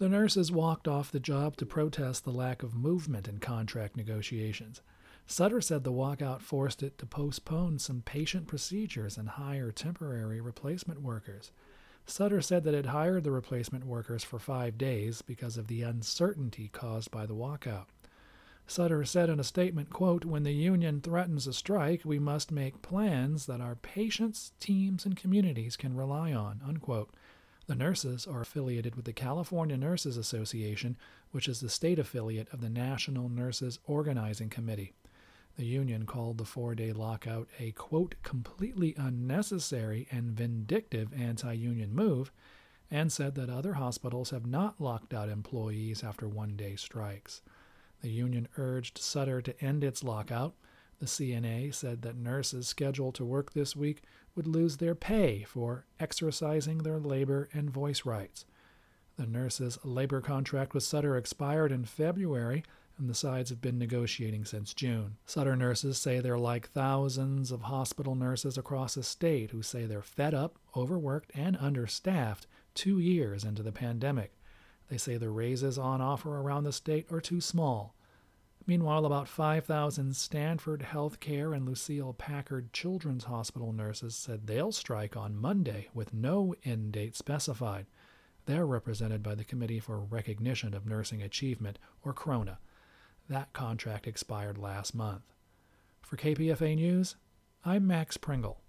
The nurses walked off the job to protest the lack of movement in contract negotiations. Sutter said the walkout forced it to postpone some patient procedures and hire temporary replacement workers. Sutter said that it hired the replacement workers for 5 days because of the uncertainty caused by the walkout. Sutter said in a statement, quote, "When the union threatens a strike, we must make plans that our patients, teams, and communities can rely on," unquote. The nurses are affiliated with the California Nurses Association, which is the state affiliate of the National Nurses Organizing Committee. The union called the 4-day lockout a, quote, "completely unnecessary and vindictive anti-union move," and said that other hospitals have not locked out employees after 1-day strikes. The union urged Sutter to end its lockout. The CNA said that nurses scheduled to work this week would lose their pay for exercising their labor and voice rights. The nurses' labor contract with Sutter expired in February, and the sides have been negotiating since June. Sutter nurses say they're like thousands of hospital nurses across the state who say they're fed up, overworked, and understaffed 2 years into the pandemic. They say the raises on offer around the state are too small. Meanwhile, about 5,000 Stanford Health Care and Lucile Packard Children's Hospital nurses said they'll strike on Monday with no end date specified. They're represented by the Committee for Recognition of Nursing Achievement, or CRONA. That contract expired last month. For KPFA News, I'm Max Pringle.